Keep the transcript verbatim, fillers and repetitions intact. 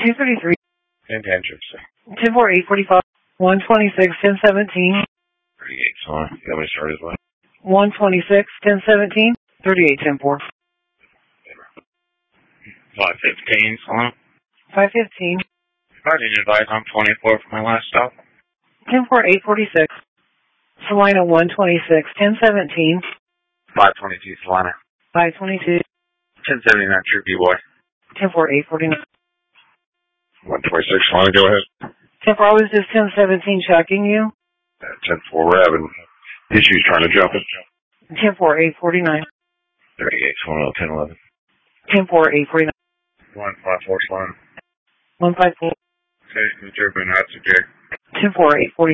two thirty-three. Intentions. ten four, eight forty-five. one twenty-six, ten seventeen. thirty-eight, so on. You got me started as well? one twenty-six, ten seventeen. thirty-eight, ten four. five fifteen, so on. five fifteen. I didn't advise on twenty-four for my last stop. ten four, eight forty-six. Salina, one twenty-six, ten seventeen. five twenty-two, Salina. five twenty-two. ten seventy-nine, True B-Boy. ten four, eight forty-nine. one twenty-six, Salina, go ahead. ten four, I was just ten seventeen checking you. Uh, ten four, we're having issues trying to jump it. ten four, eight forty-nine. thirty-eight, Salina, ten eleven. ten four, eight forty-nine. one five four, Salina. one five four. Okay, Mister Bernard, Jay. ten four, eight forty-nine.